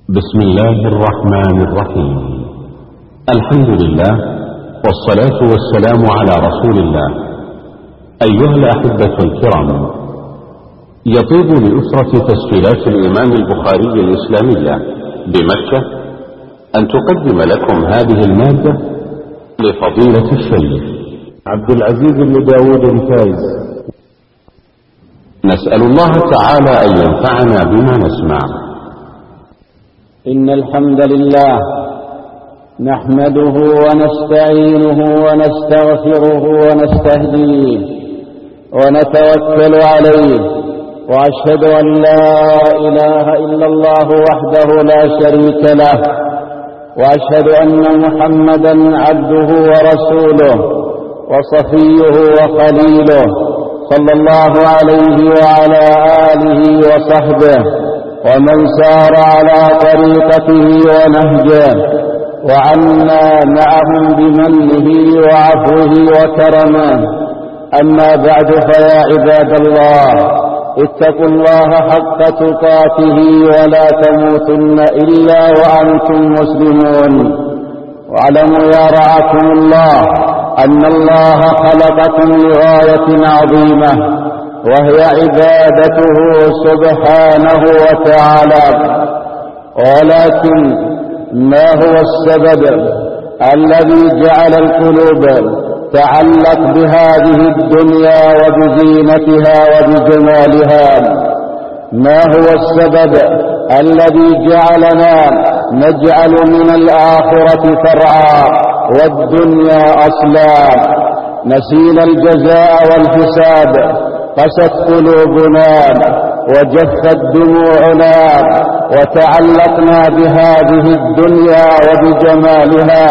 بسم الله الرحمن الرحيم. الحمد لله والصلاة والسلام على رسول الله. أيها الأحبة الكرام، يطيب لأسرة تسجيلات الإمام البخاري الإسلامية بمكة أن تقدم لكم هذه المادة لفضيلة الشيخ عبد العزيز بن داود الفايز. نسأل الله تعالى أن ينفعنا بما نسمع. إن الحمد لله نحمده ونستعينه ونستغفره ونستهديه ونتوكل عليه، وأشهد أن لا إله إلا الله وحده لا شريك له، وأشهد أن محمدا عبده ورسوله وصفيه وخليله، صلى الله عليه وعلى آله وصحبه ومن سار على طريقته ونهجه وعنا معهم بمنه وعفوه وكرمه. أما بعد، فيا عباد الله، اتقوا الله حق تقاته ولا تموتن إلا وأنتم مسلمون. واعلموا يا رعاكم الله أن الله خلقكم لغاية عظيمة، وهي عبادته سبحانه وتعالى. ولكن ما هو السبب الذي جعل القلوب تعلق بهذه الدنيا وبزينتها وبجمالها؟ ما هو السبب الذي جعلنا نجعل من الآخرة فرعا والدنيا أصلا؟ نسينا الجزاء والحساب، قست قلوبنا وجفت دموعنا، وتعلقنا بهذه الدنيا وبجمالها.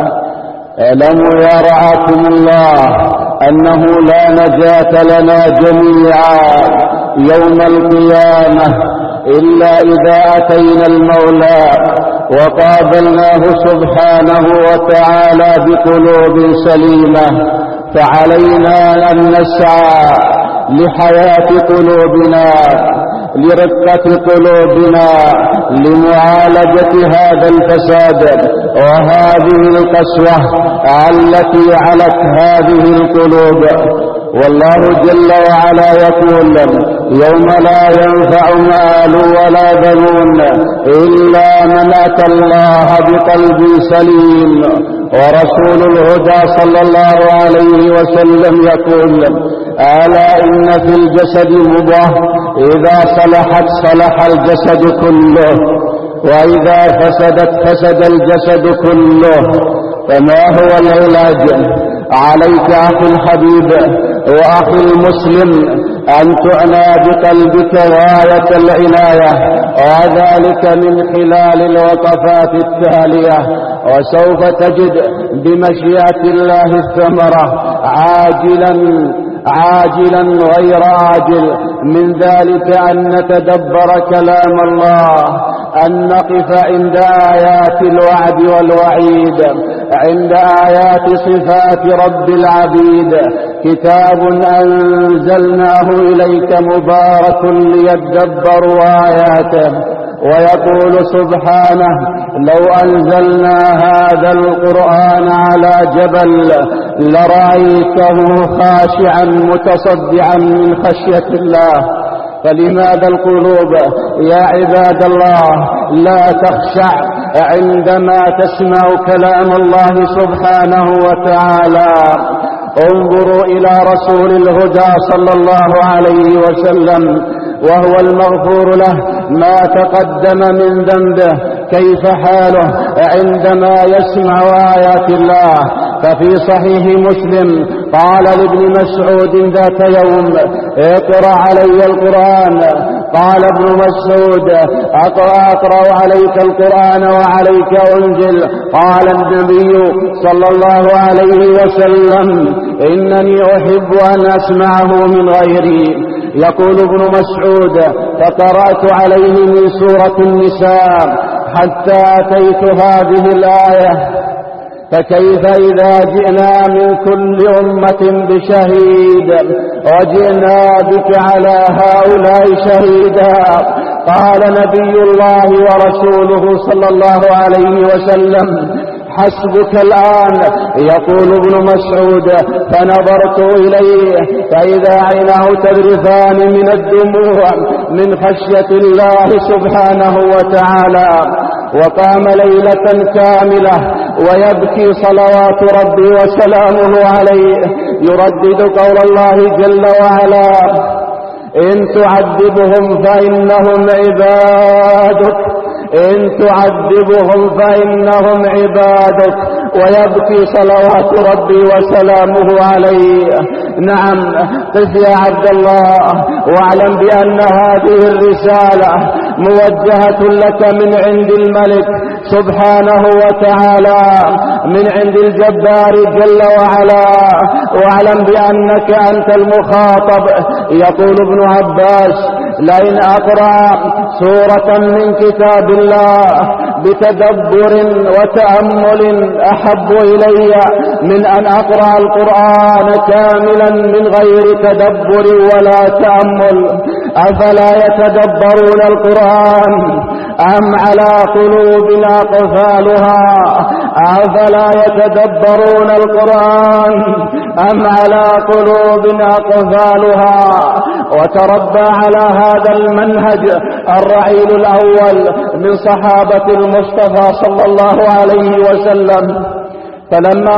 اعلموا يا رعاكم الله أنه لا نجاة لنا جميعا يوم القيامة إلا إذا أتينا المولى وقابلناه سبحانه وتعالى بقلوب سليمة. فعلينا أن نسعى لحياة قلوبنا، لرقة قلوبنا، لمعالجة هذا الفساد وهذه القسوة التي علت هذه القلوب. والله جل وعلا يقول: يوم لا ينفع مال ولا بنون إلا من أتى الله بقلب سليم. ورسول الهدى صلى الله عليه وسلم يقول: ألا إن في الجسد مضغة إذا صلحت صلح الجسد كله، وإذا فسدت فسد الجسد كله. فما هو العلاج؟ عليك أخي الحبيب وأخي المسلم أن تعنى بقلبك غاية العناية، وذلك من خلال الوقفات التالية. وسوف تجد بمشيئة الله الثمرة عاجلا غير آجل. من ذلك أن نتدبر كلام الله، أن نقف عند آيات الوعد والوعيد، عند آيات صفات رب العبيد. كتاب أنزلناه إليك مبارك ليدبروا آياته. ويقول سبحانه: لو أنزلنا هذا القرآن على جبل لرأيته خاشعا متصدعا من خشية الله. فلماذا القلوب يا عباد الله لا تخشع عندما تسمع كلام الله سبحانه وتعالى؟ انظروا إلى رسول الهدى صلى الله عليه وسلم، وهو المغفور له ما تقدم من ذنبه، كيف حاله عندما يسمع آيات الله؟ ففي صحيح مسلم قال لابن مسعود ذات يوم: اقرأ علي القرآن. قال ابن مسعود: أقرأ عليك القرآن وعليك أنزل. قال النبي صلى الله عليه وسلم: إنني أحب أن أسمعه من غيري. يقول ابن مسعود: فقرأت عليه من سورة النساء حتى أتيت هذه الآية: فكيف إذا جئنا من كل أمة بشهيد وجئنا بك على هؤلاء شهيدا؟ قال نبي الله ورسوله صلى الله عليه وسلم: حسبك الآن. يقول ابن مسعود: فنظرت إليه فإذا عيناه تذرفان من الدموع من خشية الله سبحانه وتعالى. وقام ليلة كاملة ويبكي صلوات ربي وسلامه عليه يردد قول الله جل وعلا: إن تعذبهم فإنهم عبادك، إن تعذبهم فإنهم عبادك، ويبكي صلوات ربي وسلامه عليه. نعم، قف يا عبد الله واعلم بأن هذه الرسالة موجهة لك من عند الملك سبحانه وتعالى، من عند الجبار جل وعلا، واعلم بأنك أنت المخاطب. يقول ابن عباس: لئن أقرأ سورة من كتاب الله بتدبر وتأمل أحب إلي من أن أقرأ القرآن كاملا من غير تدبر ولا تأمل. أفلا يتدبرون القرآن أم على قلوب أقفالها؟ أفلا يتدبرون القرآن أم على قلوب أقفالها؟ وتربى على هذا المنهج الرعيل الأول من صحابة المصطفى صلى الله عليه وسلم. فلما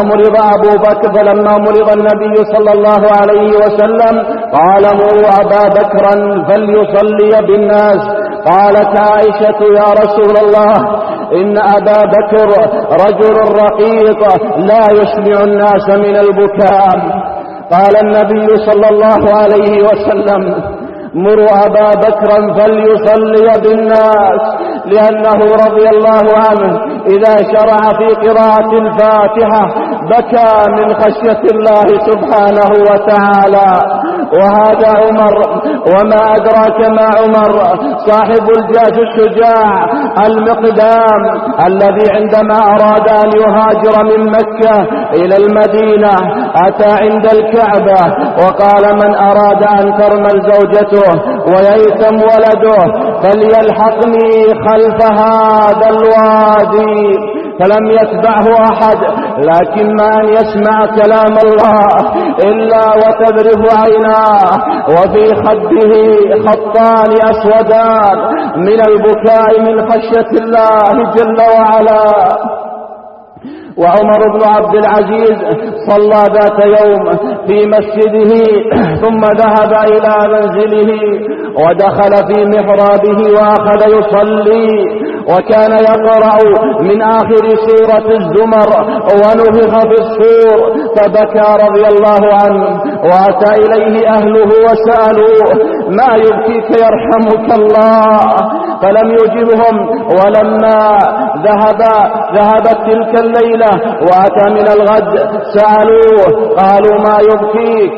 مرض النبي صلى الله عليه وسلم قال: مروا أبا بكرا فليصلي بالناس. قالت عائشة: يا رسول الله، إن أبا بكر رجل رقيق لا يسمع الناس من البكاء. قال النبي صلى الله عليه وسلم: مروا أبا بكرا فليصلي بالناس، لأنه رضي الله عنه إذا شرع في قراءة الفاتحة بكى من خشية الله سبحانه وتعالى. وهذا عمر، وما أدراك ما عمر، صاحب الجيش الشجاع المقدام، الذي عندما أراد أن يهاجر من مكة إلى المدينة أتى عند الكعبة وقال: من أراد أن ترمل زوجته وييتم ولده فليلحقني خلف هذا الوادي. فلم يتبعه أحد، لكن ما أن يسمع كلام الله إلا وتذرف عيناه وفي خده خطان أسودان من البكاء من خشية الله جل وعلا. وعمر بن عبد العزيز صلى ذات يوم في مسجده ثم ذهب إلى منزله ودخل في محرابه وأخذ يصلي، وكان يقرأ من آخر سورة الزمر ونفخ في الصور، فبكى رضي الله عنه. وأتى إليه أهله وسألوه: ما يبكيك يرحمك الله؟ فلم يجبهم. ولما ذهبت تلك الليلة وأتى من الغد سألوه قالوا: ما يبكيك؟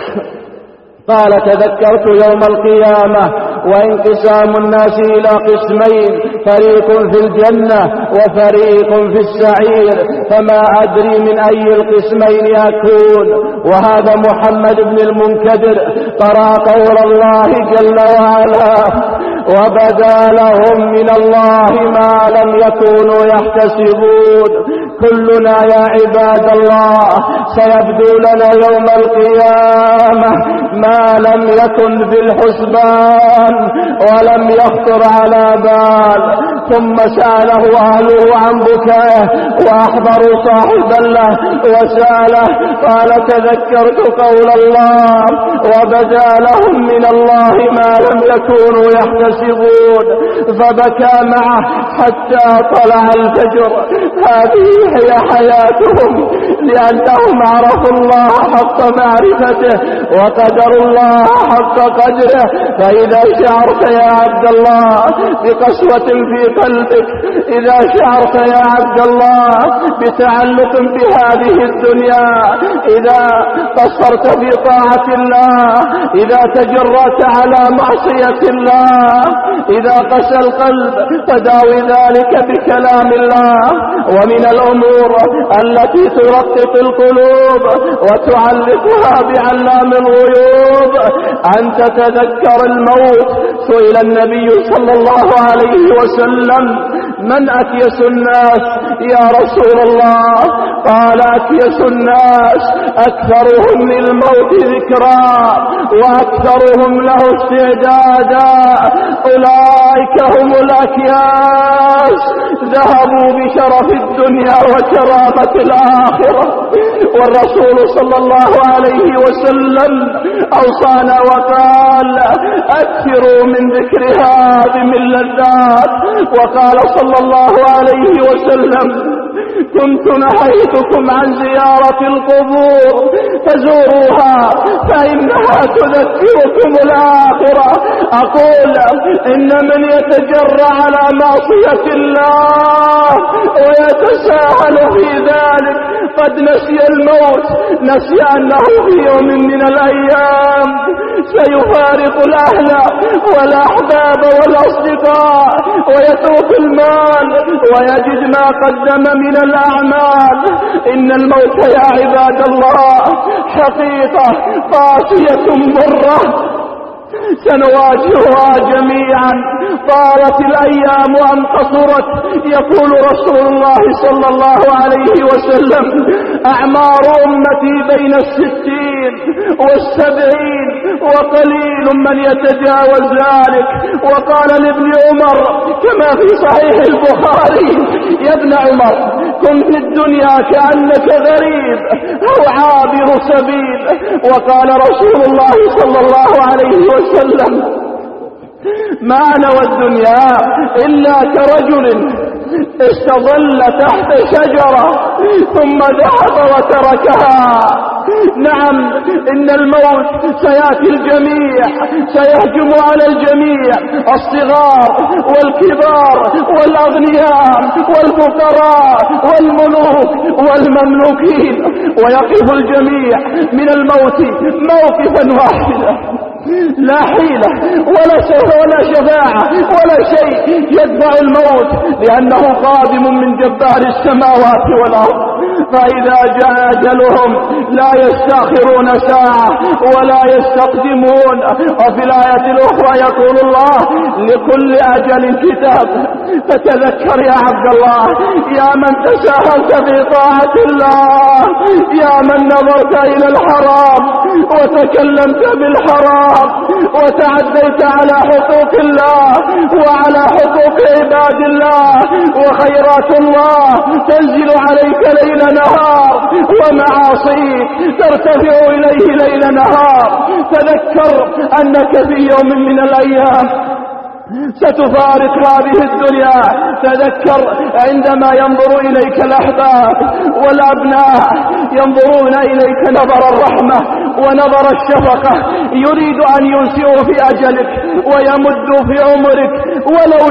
قال: تذكرت يوم القيامة وانقسام الناس إلى قسمين، فريق في الجنة وفريق في السعير، فما أدري من أي القسمين أكون. وهذا محمد بن المنكدر قرأ قول الله جل وعلا: وبدا لهم من الله ما لم يكونوا يحتسبون. كلنا يا عباد الله سيبدو لنا يوم القيامة ما لم يكن في الحسبان ولم يخطر على بال. ثم سأله أهله عن بكائه وأحضروا صاحبا له وسأله، قال: تذكرت قول الله: وبدا لهم من الله ما لم يكونوا يحتسبون، فبكى معه حتى طلع الفجر. هذه هي حياتهم، لأنهم عرفوا الله حق معرفته وقدروا الله حق قدره. فإذا شعرت يا عبد الله بقسوة في قلبك، إذا شعرت يا عبد الله بتعلق بهذه الدنيا، إذا قصرت في طاعة الله، إذا تجرأت على معصية الله، إذا قسى القلب، فداوي ذلك بكلام الله. ومن الأمور التي ترقق القلوب وتعلقها بعلام الغيوب أن تتذكر الموت سئل النبي صلى الله عليه وسلم: من أكيس الناس يا رسول الله؟ قال: أكيس الناس أكثرهم للموت ذكرا وأكثرهم له استعدادا، أولئك هم الأكياس، ذهبوا بشرف الدنيا وكرامة الآخرة. والرسول صلى الله عليه وسلم أوصانا وقال: أكثروا من ذكر هذه اللذات. وقال صلى الله عليه وسلم: كنت نهيتكم عن زيارة القبور فزوروها فإنها تذكركم الآخرة. أقول: إن من يتجرى على معصية الله ويتساهل في ذلك قد نسي الموت، نسي أنه في يوم من الأيام سيفارق الأهل والأحباب والأصدقاء ويترك المال ويجد ما قدم من الأعمال. إن الموت يا عباد الله حقيقة قاسية مرة سنواجهها جميعا، طالت الأيام أم قصرت. يقول رسول الله صلى الله عليه وسلم: أعمار أمتي بين 60 و70 وقليل من يتجاوز ذلك. وقال لابن عمر كما في صحيح البخاري: يا ابن عمر كن في الدنيا كأنك غريب أو عابر سبيل. وقال رسول الله صلى الله عليه وسلم: ما أنا والدنيا إلا كرجل استظل تحت شجرة ثم ذهب وتركها. نعم، إن الموت سيأتي الجميع، سيهجم على الجميع، الصغار والكبار والأغنياء والفقراء والملوك والمملوكين، ويقف الجميع من الموت موقفا واحدا، لا حيلة ولا شفاعة ولا شيء يدفع الموت، لأنه قادم من جبار السماوات والأرض. فإذا جاء أجلهم لا يستأخرون ساعة ولا يستقدمون. وفي الآية الأخرى يقول الله: لكل أجل كتاب. فتذكر يا عبد الله، يا من تساهلت في طاعة الله، يا من نظرت إلى الحرام وتكلمت بالحرام وتعديت على حقوق الله وعلى حقوق عباد الله وخيرات الله تنزل عليك ليل نهار، ومعاصيك ترتفع إليه ليل نهار. تذكر أنك في يوم من الأيام ستفارق هذه الدنيا. تذكر عندما ينظر إليك الأحباب والأبناء ينظرون إليك نظر الرحمة ونظر الشفقة، يريد أن ينسئوا في أجلك ويمدوا في عمرك ولو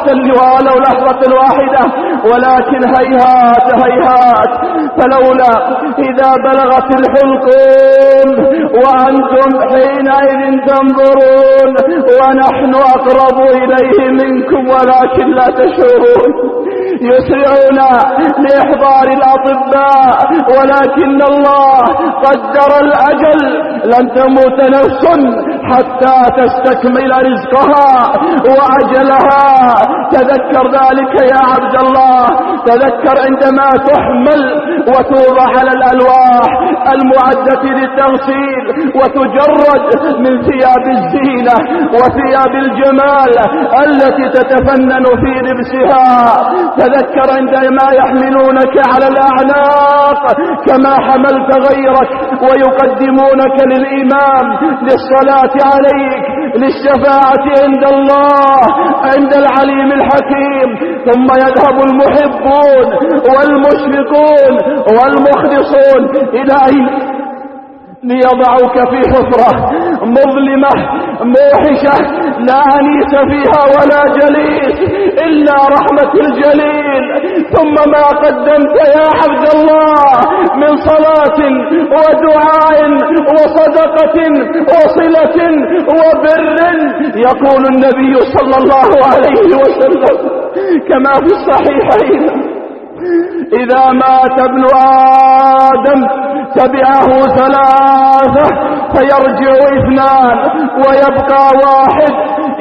لحظة واحدة، ولكن هيهات هيهات. فلولا إذا بلغت الحلقوم وأنتم حينئذ تنظرون ونحن أقرب إليه منكم ولكن لا تشعرون. يسرعون لإحضار الأطباء ولكن الله قدر الأجل، لن تموت نفس حتى تستكمل رزقها وأجلها. تذكر ذلك يا عبد الله، تذكر عندما تحمل وتوضع على الألواح المعدة للتغسيل وتجرد من ثياب الزينة وثياب الجمال التي تتفنن في لبسها. تذكر عندما يحملونك على الأعناق كما حملت غيرك ويقدمونك للإمام للصلاة عليك للشفاعة عند الله عند العليم الحكيم. ثم يذهب المحبون والمشفقون والمخلصون إليه ليضعوك في حفرة مظلمة موحشة لا أنيس فيها ولا جليس إلا رحمة الجليل. ثم ما قدمت يا عبد الله من صلاة ودعاء وصدقة وصلة وبر. يقول النبي صلى الله عليه وسلم كما في الصحيحين: إذا مات ابن آدم تبعه 3 فيرجع 2 ويبقى 1.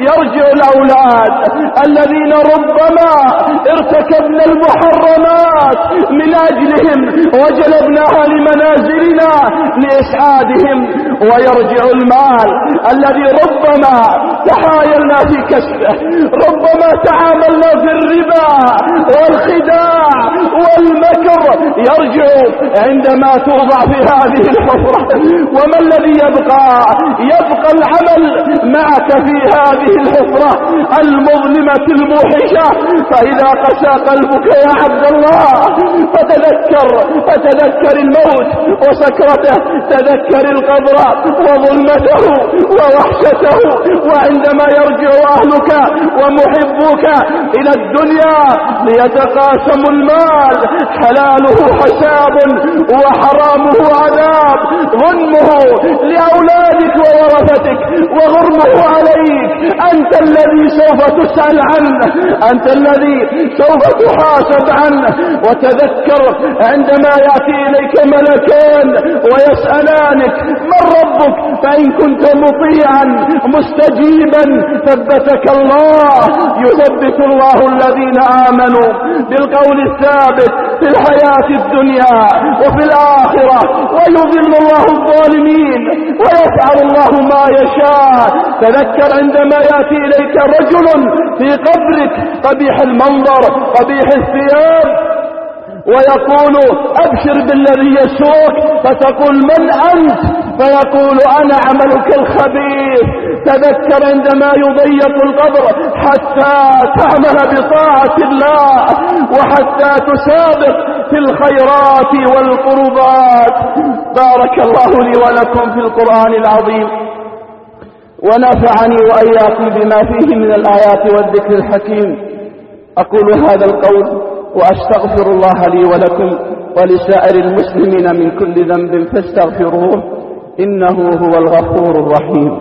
يرجع الأولاد الذين ربما ارتكبنا المحرمات من أجلهم وجلبناها لمنازلنا لإسعادهم، ويرجع المال الذي ربما تحايلنا في كسبه، ربما تعاملنا في الربا والخداع والمكر، يرجع عندما توضع في هذه الحفرة. وما الذي يبقى؟ يبقى العمل معك في هذه الحفرة المظلمة الموحشة. فإذا قسى قلبك يا عبد الله فتذكر الموت وسكرته، تذكر القبر وظلمته ووحشته. وعندما يرجع أهلك ومحبوك إلى الدنيا ليتقاسموا المال، حلاله حساب وحرامه عذاب، غنمه لأولادك وورثتك وغرمه عليك. أنت الذي سوف تسأل عنه، أنت الذي سوف تحاسب عنه. وتذكر عندما يأتي إليك ملكان ويسألانك من ربك، فإن كنت مطيعا مستجيبا ثبتك الله، يثبت الله الذين آمنوا بالقول الثابت في الحياة الدنيا وفي الآخرة، ويذل الله الظالمين ويفعل الله ما يشاء. تذكر عندما يأتي إليك رجل في قبرك قبيح المنظر قبيح الثياب ويقول أبشر بالذي يسوك، فتقول من أنت؟ فيقول أنا عملك الخبيث. تذكر عندما يضيق القبر حتى تعمل بطاعة الله وحتى تسابق في الخيرات والقربات. بارك الله لي ولكم في القرآن العظيم، ونفعني وإياكم بما فيه من الآيات والذكر الحكيم. أقول هذا القول وأستغفر الله لي ولكم ولسائر المسلمين من كل ذنب فاستغفروه إنه هو الغفور الرحيم.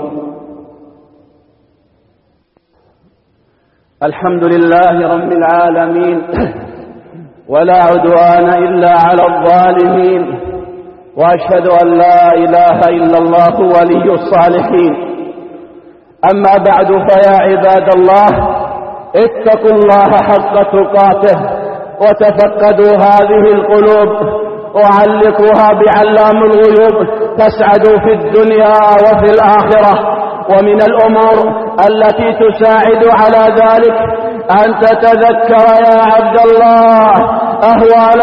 الحمد لله رب العالمين، ولا عدوان إلا على الظالمين، وأشهد أن لا إله إلا الله ولي الصالحين. أما بعد، فيا عباد الله، اتقوا الله حق تقاته وتفقدوا هذه القلوب وعلقوها بعلام الغيوب تسعدوا في الدنيا وفي الآخرة. ومن الأمور التي تساعد على ذلك أن تتذكر يا عبد الله أهوال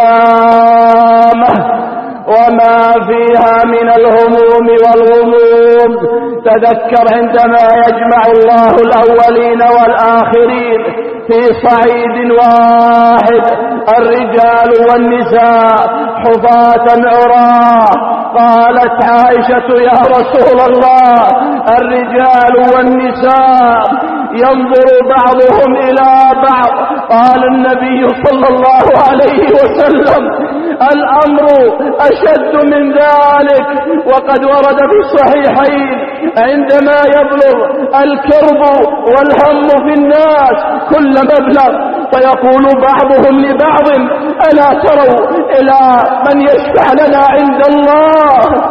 القيامة وما فيها من الهموم والغموم. تذكر عندما يجمع الله الأولين والآخرين في صعيد واحد، الرجال والنساء حفاة عراة. قالت عائشة يا رسول الله الرجال والنساء ينظر بعضهم إلى بعض. قال النبي صلى الله عليه وسلم الأمر أشد من ذلك. وقد ورد في الصحيحين عندما يبلغ الكرب والهم في الناس كل مبلغ فيقول بعضهم لبعض ألا تروا إلى من يشفع لنا عند الله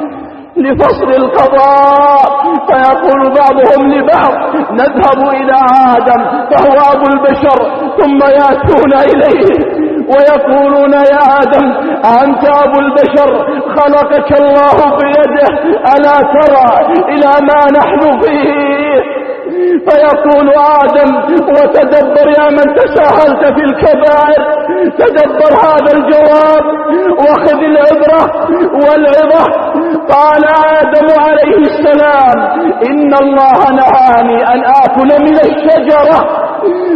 لفصل القضاء؟ فيقول بعضهم لبعض نذهب إلى آدم فهو أبو البشر، ثم يأتون إليه ويقولون يا آدم أنت أبو البشر خلقك الله بيده، ألا ترى إلى ما نحن فيه؟ فيقول آدم وتدبر يا من تساهلت في الكبائر، تدبر هذا الجواب واخذ العبرة والعظة. قال آدم عليه السلام إن الله نهاني أن آكل من الشجرة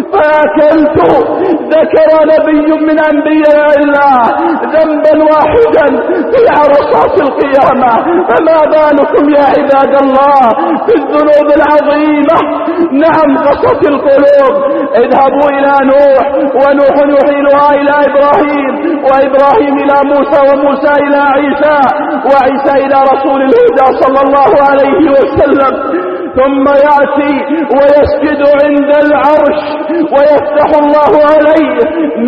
فأكلت. ذكر نبي من أنبياء الله ذنبا واحدا في عرصات القيامة، فما بالكم يا عباد الله في الذنوب العظيمة؟ نعم قسوة القلوب. اذهبوا إلى نوح، ونوح يحيلها إلى إبراهيم، وإبراهيم إلى موسى، وموسى إلى عيسى، وعيسى إلى رسول الهدى صلى الله عليه وسلم. ثم يأتي ويسجد عند العرش ويفتح الله عليه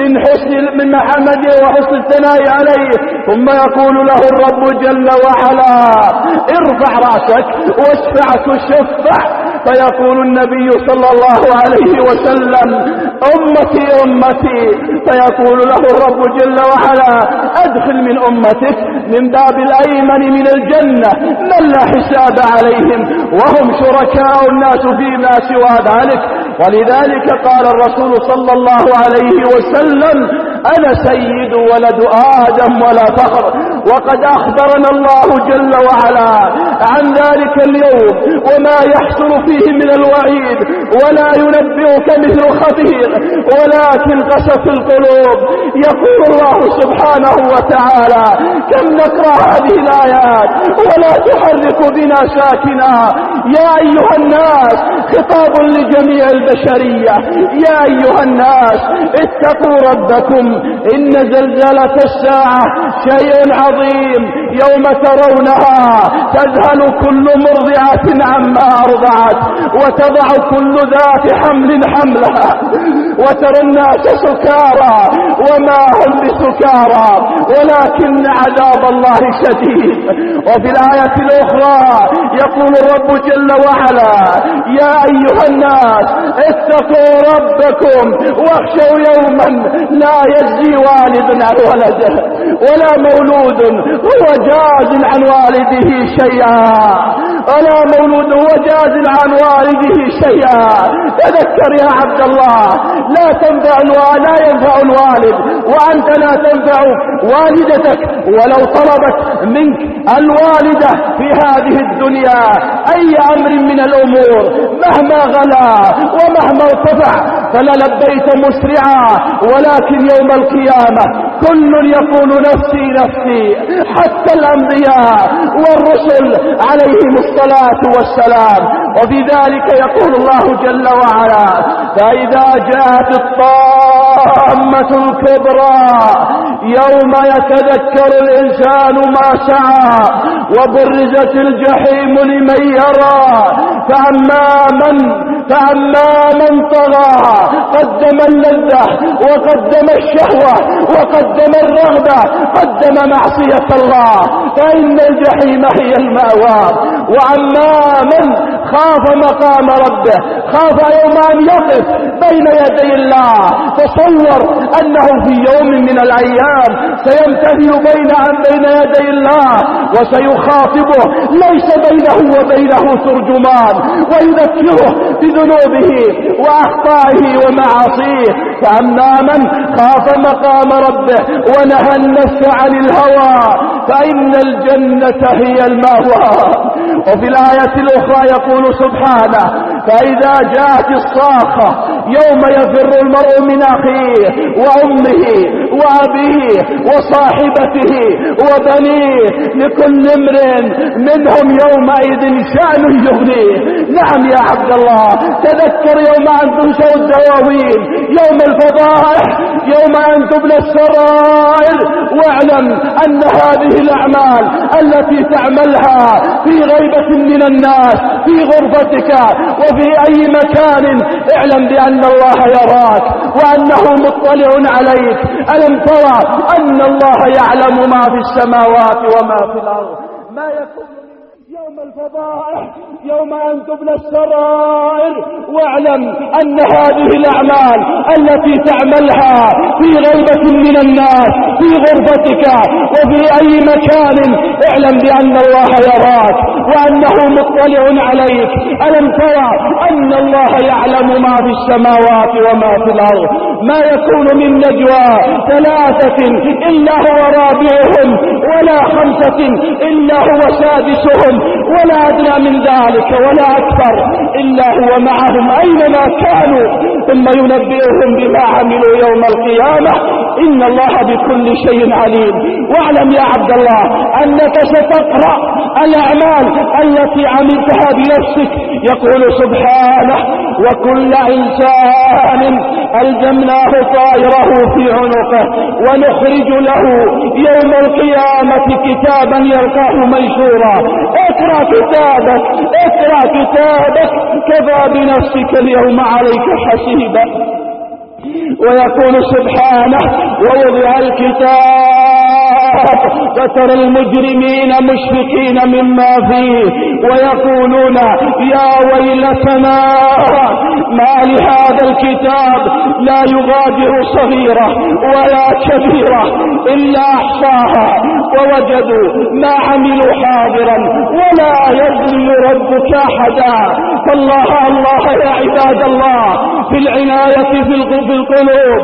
من محمده وحسن الثناء عليه، ثم يقول له الرب جل وعلا ارفع رأسك واشفع تشفع. فيقول النبي صلى الله عليه وسلم أمتي أمتي، فيقول له الرب جل وعلا أدخل من أمتك من باب الأيمن من الجنة من لا حساب عليهم وهم شركاء الناس فيما سوى ذلك. ولذلك قال الرسول صلى الله عليه وسلم أنا سيد ولد آدم ولا فخر. وقد أخبرنا الله جل وعلا عن ذلك اليوم وما يحصل فيه من الوعيد، ولا ينبئك مثل خبير، ولكن قست القلوب. يقول الله سبحانه وتعالى كم نقرأ هذه الآيات ولا تحرك بنا ساكنا. يا أيها الناس، خطاب لجميع البشرية، يا أيها الناس اتقوا ربكم إن زلزلة الساعة شيء عظيم يوم ترونها تذهل كل مرضعة عما أرضعت وتضع كل ذات حمل حملها وترى الناس سكارى وما هم بسكارى ولكن عذاب الله شديد. وفي الآية الأخرى يقول الرب جل وعلا يا أيها الناس اتقوا ربكم واخشوا يوما لا يجزي والد عن ولده ولا مولود هو جاز عن والده شيئا، ولا مولود هو جاز عن والده شيئا. تذكر يا عبد الله لا ينفع الوالد وأنت لا تنفع والدتك ولو طلبت منك الوالدة في هذه الدنيا أي أمر من الأمور مهما غلا ومهما ارتفع فللبيت مسرعا، ولكن يوم القيامة كل يقول نفسي نفسي، حتى الأنبياء والرسل عليهم الصلاة والسلام. وفي ذلك يقول الله جل وعلا فإذا جاءت الطامة الكبرى يوم يتذكر الإنسان ما سعى وبرزت الجحيم لمن يرى فأما من طغى قدم اللذة وقدم الشهوة وقدم الرغبة قدم معصية الله فإن الجحيم هي المأوى. وأما من خاف مقام ربه، خاف يوم أن يقف بين يدي الله، تصور أنه في يوم من الأيام سيمتثل بين يدي الله وسيخاطبه ليس بينه وبينه ترجمان ويذكره بذنوبه وأخطائه ومعاصيه. فأما من خاف مقام ربه ونهى النفس عن الهوى فإن الجنة هي المأوى. وفي الآية الأخرى يقول سبحانه فإذا جاءت الصاخة يوم يفر المرء من أخيه وأمه وأبيه وصاحبته وبنيه لكل امرئ منهم يومئذ شأن يغنيه. نعم يا عبد الله، تذكر يوم أن تنشر الدواوين، يوم الفضائح، يوم أن تبلى السرائر، واعلم أن هذه الأعمال التي تعملها في غيبة من الناس في غرفتك وفي أي مكان اعلم بأن الله يراك وأنه مطلع عليك. ألم ترى أن الله يعلم ما في السماوات وما في الأرض؟ ما يكون يوم الفضائح، يوم أن تبلى السرائر، واعلم أن هذه الأعمال التي تعملها في غيبة من الناس في غرفتك وفي أي مكان اعلم بأن الله يراك وأنه مطلع عليك. ألم ترى أن الله يعلم ما في السماوات وما في الأرض؟ ما يكون من نجوى ثلاثة إلا هو رابعهم ولا خمسة إلا هو سادسهم ولا أدنى من ذلك ولا أكثر إلا هو معهم أينما كانوا ثم ينبئهم بما عملوا يوم القيامة إن الله بكل شيء عليم. واعلم يا عبد الله أنك ستقرأ الأعمال التي عملتها بنفسك. يقول سبحانه وكل إنسان ألزمناه طائره في عنقه ونخرج له يوم القيامة كتابا يلقاه منشورا. اقرأ كتابك كفى بنفسك اليوم عليك حسيبا. ويقول سبحانه ووضع الكتاب الصراط فترى المجرمين مشفقين مما فيه ويقولون يا ويلتنا ما لهذا الكتاب لا يغادر صغيرة ولا كبيرة إلا أحصاها ووجدوا ما عملوا حاضرا ولا يظلم ربك أحدا. فالله الله يا عباد الله في العناية في القلوب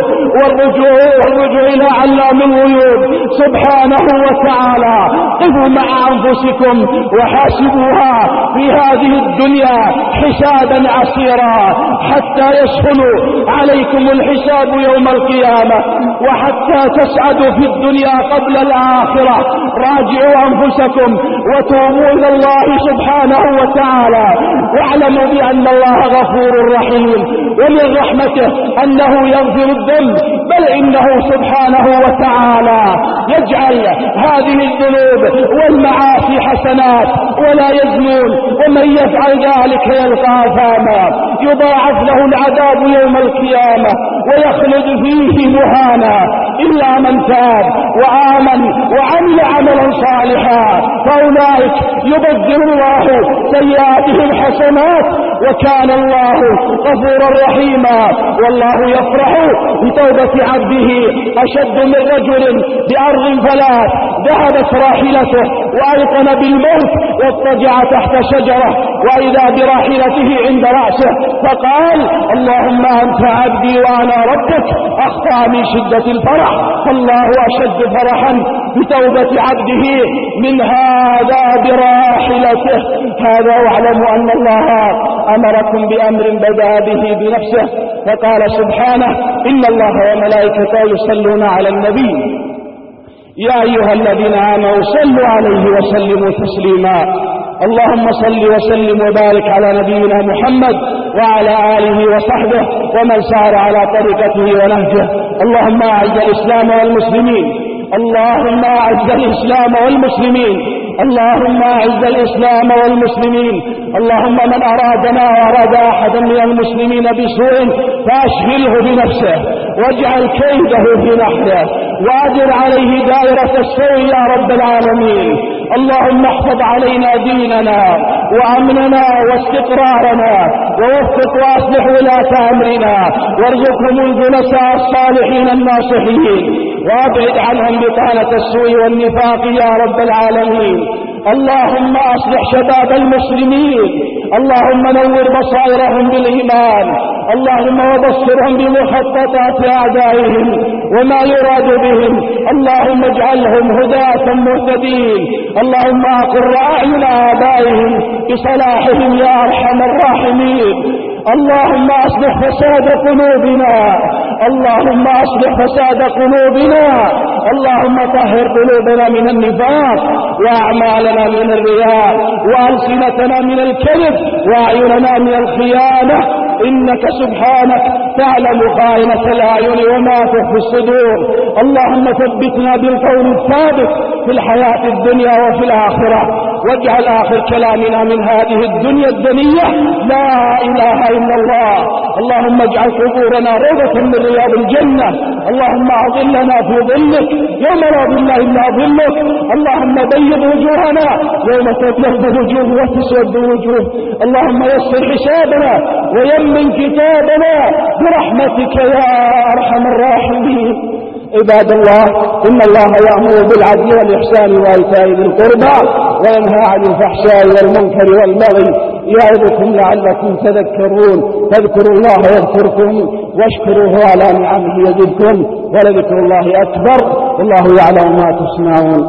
والرجوع إلى علام الغيوب سبحانه وتعالى. قفوا مع أنفسكم وحاسبوها في هذه الدنيا حسابا عسيرا حتى يسهل عليكم الحساب يوم القيامة وحتى تسعدوا في الدنيا قبل الآخرة. راجعوا أنفسكم وتوبوا إلى الله سبحانه وتعالى واعلموا بأن الله غفور رحيم ومن رحمته أنه يغفر الذنب بل إنه سبحانه وتعالى يجعل هذه الذنوب والمعاصي حسنات ولا يزنون ومن يفعل ذلك يلقى أثاما يضاعف له العذاب يوم القيامة ويخلد فيه مهانا إلا من تاب وآمن وعمل عملا صالحا فأولئك يبدل الله سيئاتهم حسنات وكان الله غفورا رحيما. والله يفرح بتوبة عبده أشد من رجل بأرض فلات ذهبت راحلته وأيقن بالموت واضطجع تحت شجرة وإذا براحلته عند رأسه فقال اللهم أنت عبدي وأنا ربك أخطأ من شدة الفرح. فالله أشد فرحا بتوبة عبده من هذا براحلته. هذا واعلموا أن الله أمركم بأمر بدأ به بنفسه فقال سبحانه إن الله وملائكته يصلون على النبي يا أيها الذين آمنوا صلوا عليه وسلموا تسليما. اللهم صل وسلم وبارك على نبينا محمد وعلى آله وصحبه ومن سار على طريقته ونهجه. اللهم أعز الإسلام والمسلمين اللهم أعز الإسلام والمسلمين اللهم أعز الإسلام والمسلمين. اللهم من أرادنا وأراد أحدا من المسلمين بسوء فأشغله بنفسه واجعل كيده في نحره وأدر عليه دائرة السوء يا رب العالمين. اللهم احفظ علينا ديننا وأمننا واستقرارنا ووفق وأصلح ولاة أمرنا وارزقهم الجلساء الصالحين الناصحين وابعد عنهم بطانة السوء والنفاق يا رب العالمين. اللهم أصلح شباب المسلمين اللهم نور بصائرهم بالإيمان اللهم وبصرهم بمخططات أعدائهم وما يراد بهم اللهم اجعلهم هداة مهتدين. اللهم أقر أعين آبائهم بصلاحهم يا أرحم الراحمين. اللهم أصلح فساد قلوبنا اللهم أصلح فساد قلوبنا اللهم طهر قلوبنا من النفاق وأعمالنا من الرياء وألسنتنا من الكذب وأعيننا من الخيانة إنك سبحانك تعلم خائنة الأعين وما تخفي الصدور. اللهم ثبتنا بالقول الثابت في الحياة الدنيا وفي الآخرة واجعل آخر كلامنا من هذه الدنيا الدنية لا إله إلا الله. اللهم اجعل قبورنا روضة من رياض الجنة. اللهم أظلنا في ظلك يوم لا ظل إلا ظلك. اللهم بيض وجوهنا يوم تبيض الوجوه وتسود الوجوه. اللهم يسر حسابنا ويمن كتابنا برحمتك يا أرحم الراحمين. عباد الله إن الله يأمر بالعدل والإحسان وإيتاء ذي القربى وينهى عن الفحشاء والمنكر والبغي يعظكم لعلكم تذكرون. فاذكروا الله يذكركم واشكروه على نعمه يزدكم ولذكر الله أكبر والله يعلم ما تصنعون.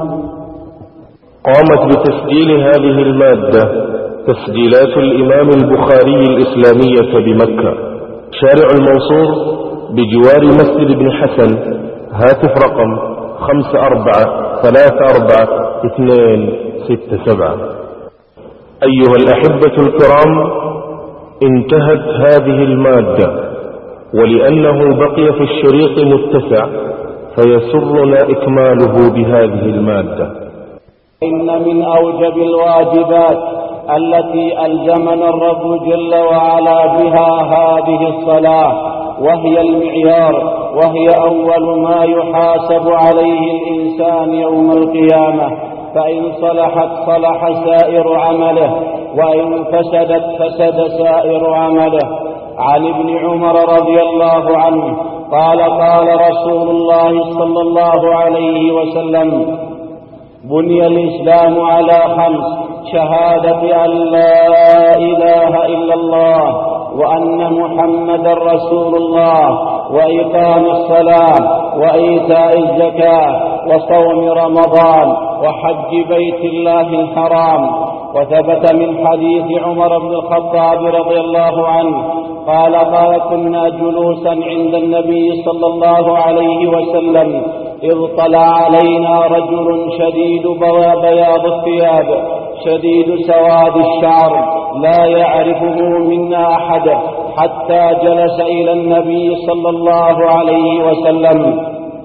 قامت بتسجيل هذه المادة تسجيلات الإمام البخاري الإسلامية بمكة شارع المنصور بجوار مسجد ابن حسن. هاتف رقم 54346267. أيها الأحبة الكرام انتهت هذه المادة ولأنه بقي في الشريط متسع فيسرنا إكماله بهذه المادة. إن من أوجب الواجبات التي ألزمنا الرب جل وعلا بها هذه الصلاة وهي المعيار، وهي أول ما يحاسب عليه الإنسان يوم القيامة، فإن صلحت صلح سائر عمله، وإن فسدت فسد سائر عمله. عن ابن عمر رضي الله عنه قال قال رسول الله صلى الله عليه وسلم: بني الإسلام على 5: شهادة أن لا إله إلا الله وأن محمدا رسول الله، وإقام الصلاة، وإيتاء الزكاة، وصوم رمضان، وحج بيت الله الحرام. وثبت من حديث عمر بن الخطاب رضي الله عنه قال كنا جلوسا عند النبي صلى الله عليه وسلم إذ طلع علينا رجل شديد بياض الثياب شديد سواد الشعر لا يعرفه منا أحد، حتى جلس إلى النبي صلى الله عليه وسلم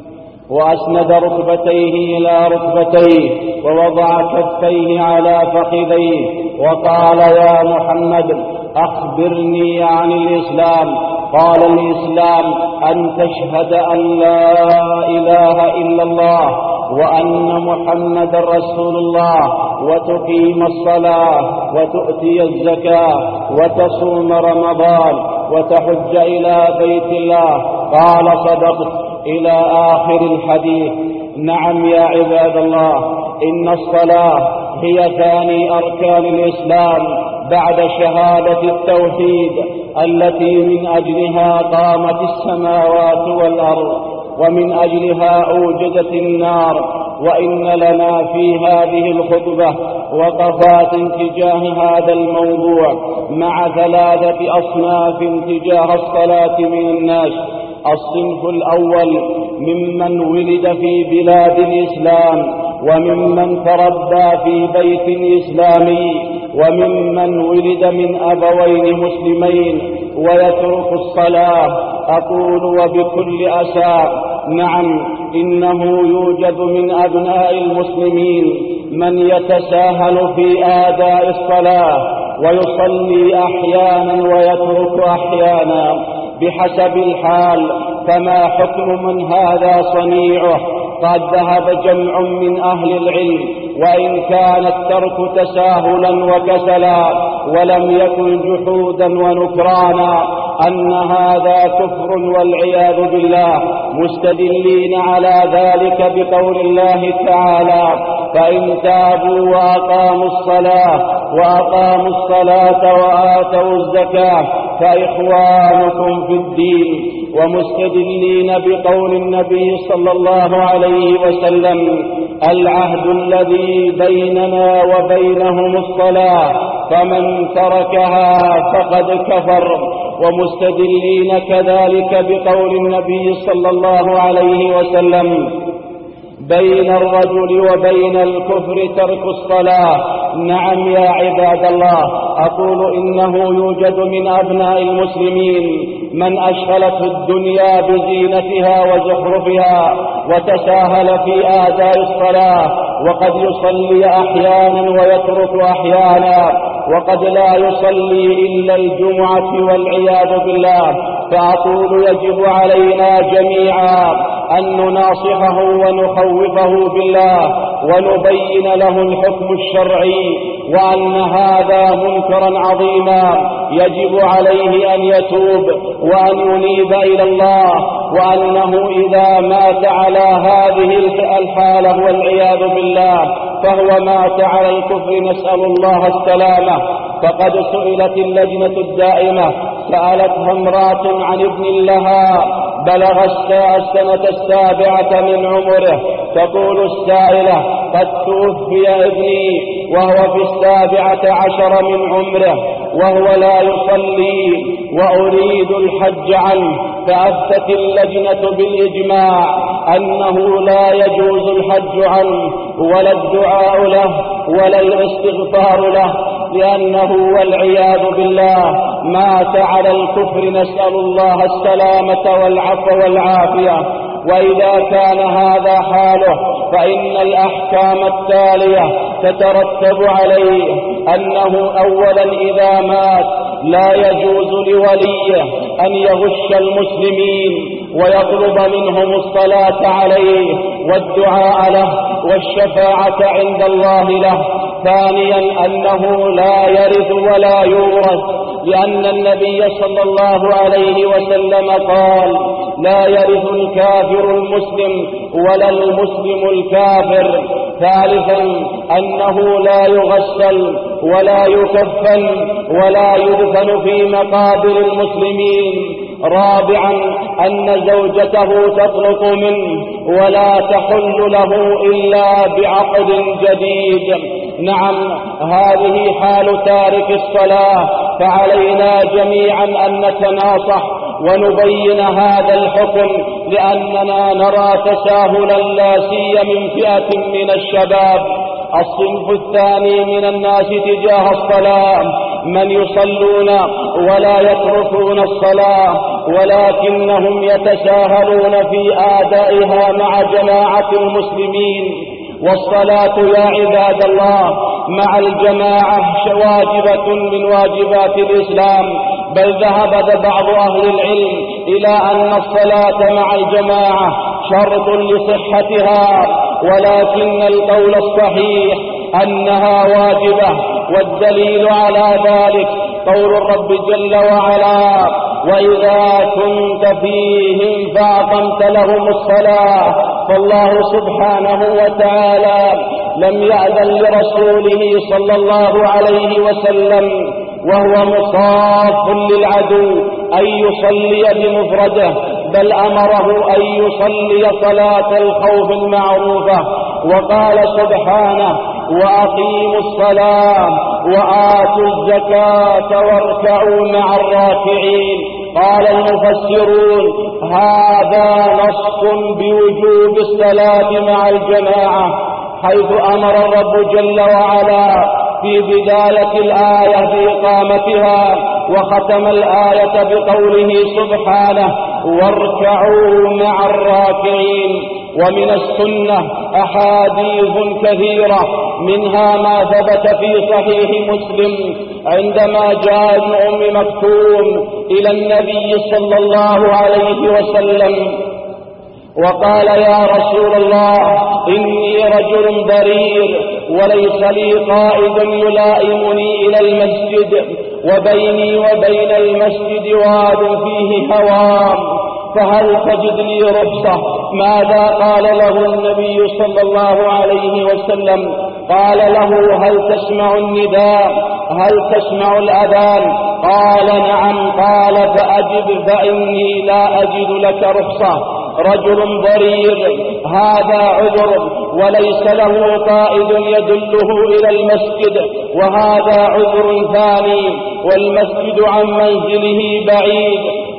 وأسند ركبتيه إلى ركبتيه ووضع كفيه على فخذيه وقال: يا محمد أخبرني عن الإسلام. قال: الإسلام أن تشهد أن لا إله إلا الله وأن محمد رسول الله، وتقيم الصلاة، وتؤتي الزكاة، وتصوم رمضان، وتحج إلى بيت الله. قال: صدقت، إلى آخر الحديث. نعم يا عباد الله، إن الصلاة هي ثاني أركان الإسلام بعد شهادة التوحيد التي من أجلها قامت السماوات والأرض، ومن أجلها أوجدت النار. وإن لنا في هذه الخطبة وقفات تجاه هذا الموضوع مع 3 أصناف تجاه الصلاة من الناس. الصنف الأول ممن ولد في بلاد الإسلام، وممن تربى في بيت إسلامي، وممن ولد من أبوين مسلمين ويترك الصلاة. أقول وبكل أسى: نعم، إنه يوجد من أبناء المسلمين من يتساهل في آداء الصلاة ويصلي أحيانا ويترك أحيانا بحسب الحال. فما حكم من هذا صنيعه؟ قد ذهب جمع من أهل العلم، وإن كان الترك تساهلا وكسلا ولم يكن جحودا ونكرانا، أن هذا كفر والعياذ بالله، مستدلين على ذلك بقول الله تعالى: فإن تابوا وأقاموا الصلاة وآتوا الزكاة فإخوانكم في الدين. ومستدلين بقول النبي صلى الله عليه وسلم: العهد الذي بيننا وبينهم الصلاة، فمن تركها فقد كفر. ومستدلين كذلك بقول النبي صلى الله عليه وسلم: بين الرجل وبين الكفر ترك الصلاة. نعم يا عباد الله، أقول إنه يوجد من أبناء المسلمين من أشغلته الدنيا بزينتها وزخرفها وتساهل في آداء الصلاة، وقد يصلي أحيانا ويترك أحيانا، وقد لا يصلي إلا الجمعة والعياذ بالله. فأقول يجب علينا جميعا أن نناصحه ونخوفه بالله ونبين له الحكم الشرعي، وأن هذا منكرا عظيما يجب عليه أن يتوب وأن ينيب إلى الله، وأنه إذا مات على هذه الحالة والعياذ بالله فهو مات على الكفر، نسأل الله السلامة. فقد سئلت اللجنة الدائمة، سألتها امرأة عن ابن لها بلغ السنة 7 من عمره، تقول السائلة: قد توفي ابني وهو في 17 من عمره وهو لا يصلي وأريد الحج عنه. فأفتت اللجنة بالإجماع أنه لا يجوز الحج عنه ولا الدعاء له ولا الاستغفار له، لأنه والعياذ بالله مات على الكفر، نسأل الله السلامة والعفو والعافية. وإذا كان هذا حاله فإن الأحكام التالية تترتب عليه: أنه أولا إذا مات لا يجوز لوليه أن يغش المسلمين ويطلب منهم الصلاة عليه والدعاء له والشفاعة عند الله له. ثانيا أنه لا يرث ولا يورث، لأن النبي صلى الله عليه وسلم قال: لا يرث الكافر المسلم ولا المسلم الكافر. ثالثا أنه لا يغسل ولا يكفن ولا يدفن في مقابر المسلمين. رابعا أن زوجته تطلق منه ولا تحل له إلا بعقد جديد. نعم، هذه حال تارك الصلاة، فعلينا جميعا أن نتناصح ونبين هذا الحكم، لأننا نرى تساهلا لا سيما من فئة من الشباب. الصنف الثاني من الناس تجاه الصلاة من يصلون ولا يتركون الصلاة، ولكنهم يتساهلون في آدائها مع جماعة المسلمين. والصلاة يا عباد الله مع الجماعة واجبة من واجبات الإسلام، بل ذهب بعض أهل العلم إلى أن الصلاة مع الجماعة شرط لصحتها، ولكن القول الصحيح أنها واجبة، والدليل على ذلك قول الرب جل وعلا: وإذا كنت فيهم فأقمت لهم الصلاة. فالله سبحانه وتعالى لم يأذن لرسوله صلى الله عليه وسلم وهو مصاف للعدو أن يصلي بمفرده، بل أمره أن يصلي صلاة الخوف المعروفة، وقال سبحانه: وأقيموا الصلاة وآتوا الزكاة واركعوا مع الراكعين. قال المفسرون: هذا نص بوجوب الصلاة مع الجماعة، حيث أمر الرب جل وعلا في بداية الآية بإقامتها، وختم الآية بقوله سبحانه: واركعوا مع الراكعين. ومن السنة أحاديث كثيرة، منها ما ثبت في صحيح مسلم عندما جاء ابن أم مكتوم إلى النبي صلى الله عليه وسلم وقال: يا رسول الله، إني رجل ضرير وليس لي قائد يلائمني إلى المسجد، وبيني وبين المسجد واد فيه هوام، فهل تجد لي رخصة؟ ماذا قال له النبي صلى الله عليه وسلم؟ قال له: هل تسمع النداء؟ هل تسمع الأذان؟ قال: نعم. قال: فأجب، فإني لا أجد لك رخصة. رجل ضرير، هذا عذر، وليس له قائد يدله إلى المسجد، وهذا عذر ثاني، والمسجد عن منزله بعيد،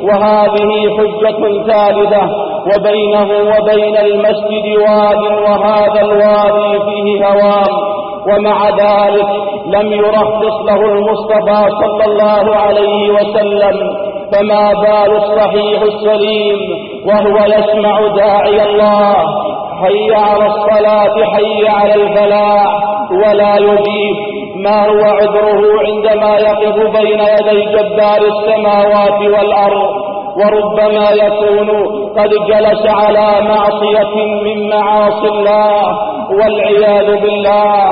وهذه حجة ثالثة، وبينه وبين المسجد واد، وهذا الوادي فيه هوام. ومع ذلك لم يرخص له المصطفى صلى الله عليه وسلم، فما بال الصحيح السليم وهو يسمع داعي الله: حي على الصلاة، حي على الفلاح، ولا يجيب؟ ما هو عذره عندما يقف بين يدي جبار السماوات والأرض، وربما يكون قد جلس على معصية من معاصي الله والعياذ بالله؟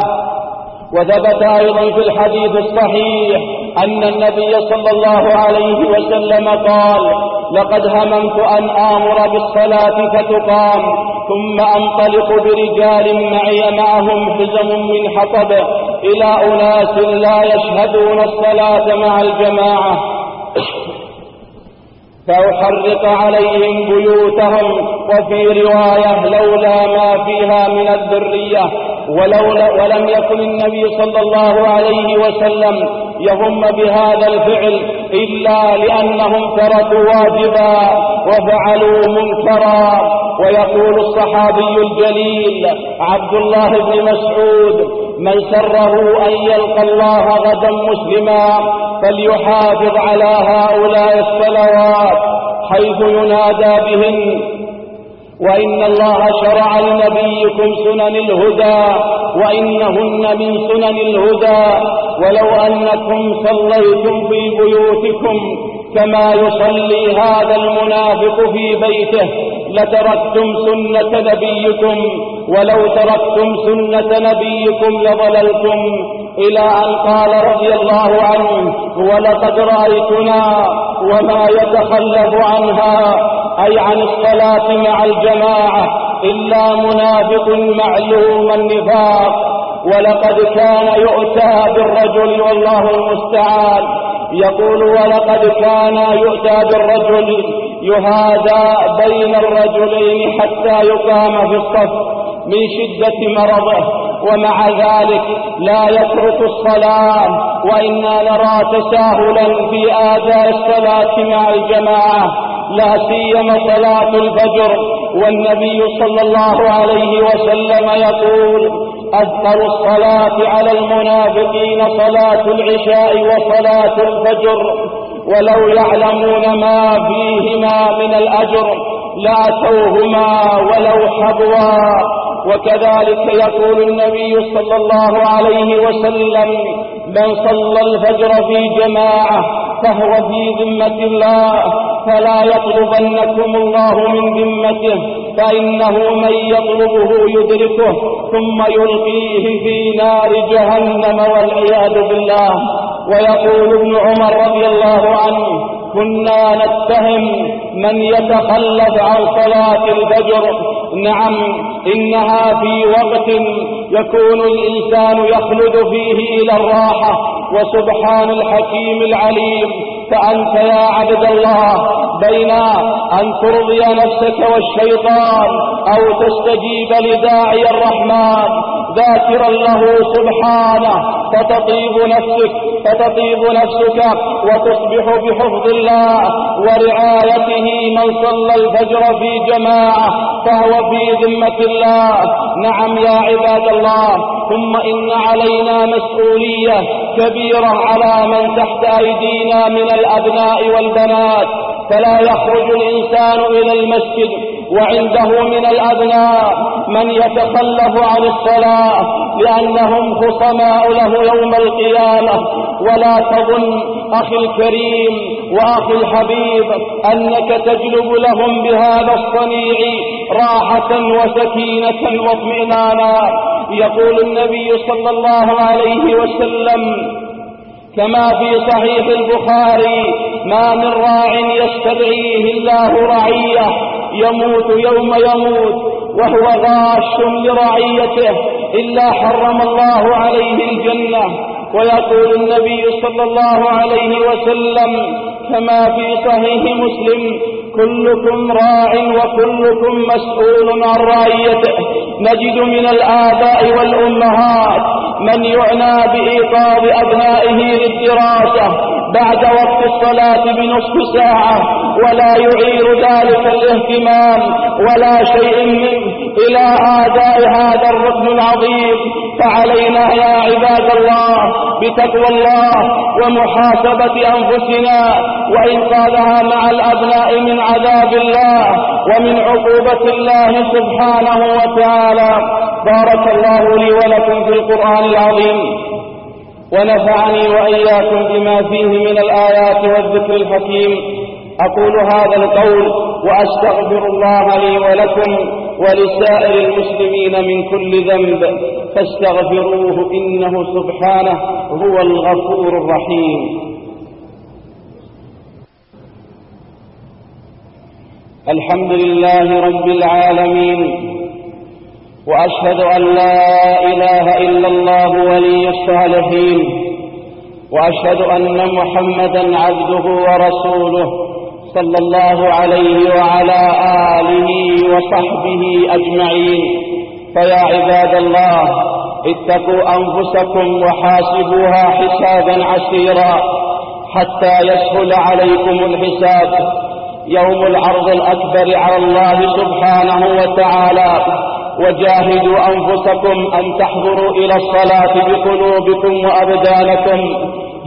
وثبت أيضا في الحديث الصحيح أن النبي صلى الله عليه وسلم قال: لقد هممت أن آمر بالصلاة فتقام، ثم أنطلق برجال معي معهم حزم من حطب إلى أناس لا يشهدون الصلاة مع الجماعة، فأحرق عليهم بيوتهم. وفي رواية: لولا ما فيها من الذرية. ولم يكن النبي صلى الله عليه وسلم يهم بهذا الفعل إلا لأنهم تركوا واجبا وفعلوا منكرا. ويقول الصحابي الجليل عبد الله بن مسعود: من سره أن يلقى الله غدا مسلما فليحافظ على هؤلاء الصلوات حيث ينادى بهن، وإن الله شرع لنبيكم سنن الهدى وإنهن من سنن الهدى. ولو أنكم صليتم في بيوتكم كما يصلي هذا المنافق في بيته لتركتم سنة نبيكم، ولو تركتم سنة نبيكم لضللتم. إلى أن قال رضي الله عنه: ولقد رأيتنا وما يتخلف عنها، أي عن الصلاة مع الجماعة، إلا منافق معلوم النفاق. ولقد كان يؤتى بالرجل والله المستعان. يقول: ولقد كان يؤتى بالرجل يهادى بين الرجلين حتى يقام في الصف من شدة مرضه، ومع ذلك لا يترك الصلاة. وإنا نرى تساهلا في آداء الصلاة مع الجماعة، لا سيما صلاة الفجر. والنبي صلى الله عليه وسلم يقول: أثقل الصلاة على المنافقين صلاة العشاء وصلاة الفجر، ولو يعلمون ما فيهما من الأجر لأتوهما ولو حبوا. وكذلك يقول النبي صلى الله عليه وسلم: من صلى الفجر في جماعة فهو في ذمة الله، فلا يطلبنكم الله من ذمته، فإنه من يطلبه يدركه ثم يلقيه في نار جهنم والعياذ بالله. ويقول ابن عمر رضي الله عنه: كنا نتهم من يتخلف عن صلاة الفجر. نعم، إنها في وقت يكون الإنسان يخلد فيه إلى الراحة، وسبحان الحكيم العليم. فأنت يا عبد الله بين أن ترضي نفسك والشيطان أو تستجيب لداعي الرحمن ذاكرا له سبحانه فتطيب نفسك وتصبح بحفظ الله ورعايته. من صلى الفجر في جماعة فهو في ذمة الله. نعم يا عباد الله، ثم إن علينا مسؤولية كبيرة على من تحت أيدينا من الأبناء والبنات. فلا يخرج الإنسان إلى المسجد وعنده من الأبناء من يتخلف عن الصلاة لأنهم خصماء له يوم القيامة. ولا تظن أخي الكريم وأخي الحبيب أنك تجلب لهم بهذا الصنيع راحة وسكينة واطمئنانا. يقول النبي صلى الله عليه وسلم كما في صحيح البخاري: ما من راع يسترعيه الله رعية يموت يوم يموت وهو غاش لرعيته إلا حرم الله عليه الجنة. ويقول النبي صلى الله عليه وسلم كما في صحيح مسلم: كلكم راع وكلكم مسؤول عن رعيته. نجد من الآباء والأمهات من يعنى بإيقاظ أبنائه للدراسة بعد وقت الصلاة بنصف ساعة ولا يعير ذلك الاهتمام ولا شيء منه إلى أداء هذا الركن العظيم. فعلينا يا عباد الله بتقوى الله ومحاسبة أنفسنا وإنقاذها مع الأبناء من عذاب الله ومن عقوبة الله سبحانه وتعالى. بارك الله لي ولكم في القرآن العظيم، ونفعني وإياكم بما فيه من الآيات والذكر الحكيم. أقول هذا القول وأستغفر الله لي ولكم ولسائر المسلمين من كل ذنب فاستغفروه إنه سبحانه هو الغفور الرحيم. الحمد لله رب العالمين، وأشهد أن لا إله إلا الله ولي الصالحين، وأشهد أن محمدا عبده ورسوله صلى الله عليه وعلى آله وصحبه أجمعين. فيا عباد الله اتقوا أنفسكم وحاسبوها حسابا عسيرا حتى يسهل عليكم الحساب يوم العرض الأكبر على الله سبحانه وتعالى. وجاهدوا أنفسكم أن تحضروا إلى الصلاة بقلوبكم وأبدانكم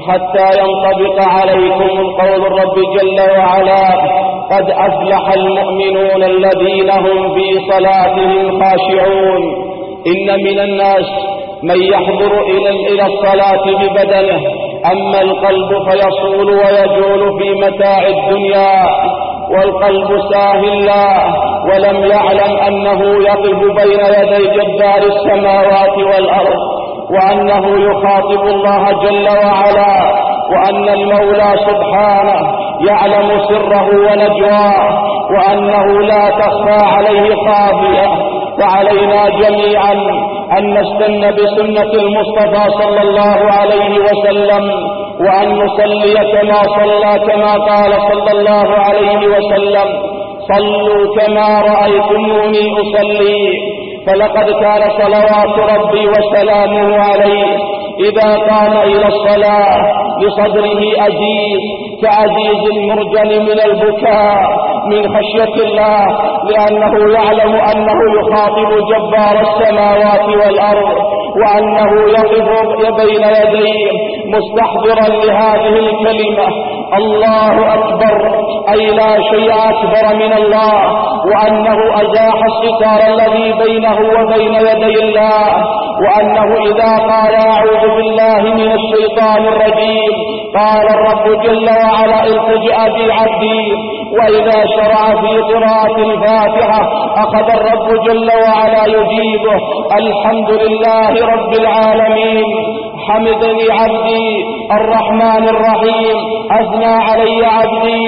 حتى ينطبق عليكم القول الرب جل وعلا: قد أفلح المؤمنون الذين هم في صلاتهم خاشعون. إن من الناس من يحضر إلى الصلاة ببدنه، أما القلب فيصول ويجول في متاع الدنيا، والقلب ساهي الله ولم يعلم أنه يقف بين يدي جبار السماوات والأرض، وأنه يخاطب الله جل وعلا، وأن المولى سبحانه يعلم سره ونجواه، وأنه لا تخفى عليه خافية. فعلينا جميعا أن نستن بسنة المصطفى صلى الله عليه وسلم، وأن نصلي كما صلى، كما قال صلى الله عليه وسلم: صلوا كما رأيتموني أصلي. فلقد كان صلوات ربي وسلامه عليه إذا قام إلى الصلاة لصدره أزيز كعزيز المرجل من البكاء من خشية الله، لأنه يعلم أنه يخاطب جبار السماوات والأرض، وأنه يقف بين يديه مستحضرا لهذه الكلمة: الله أكبر، أي لا شيء أكبر من الله، وأنه أزاح الستار الذي بينه وبين يدي الله، وأنه إذا قال أعوذ بالله من الشيطان الرجيم قال الرب جل وعلا: التجأ بي عبدي. وإذا شرع في قراءة الفاتحة أخذ الرب جل وعلا يجيبه: الحمد لله رب العالمين، حمدني عبدي الرحمن الرحيم، أثنى علي عبدي.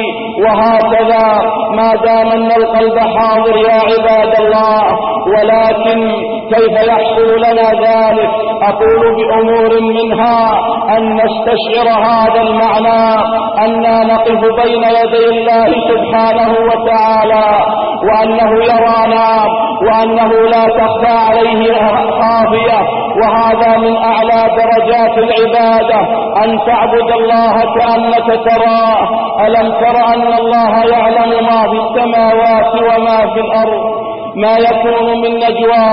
وهكذا ما دام أن القلب حاضر يا عباد الله. ولكن كيف يحصل لنا ذلك؟ أقول بأمور منها أن نستشعر هذا المعنى، أننا نقف بين يدي الله سبحانه وتعالى، وأنه يرانا، وأنه لا تخفى عليه خافية. وهذا من أعلى درجات العبادة، أن تعبد الله كأنك تراه. ألم تر أن الله يعلم ما في السماوات وما في الأرض؟ ما يكون من نجوى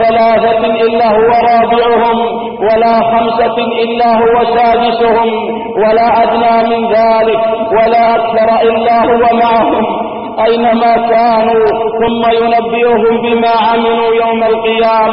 3 إلا هو رابعهم، ولا 5 إلا هو سادسهم، ولا أدنى من ذلك، ولا أكثر إلا هو معهم أينما كانوا، ثم ينبئهم بما عملوا يوم القيامة.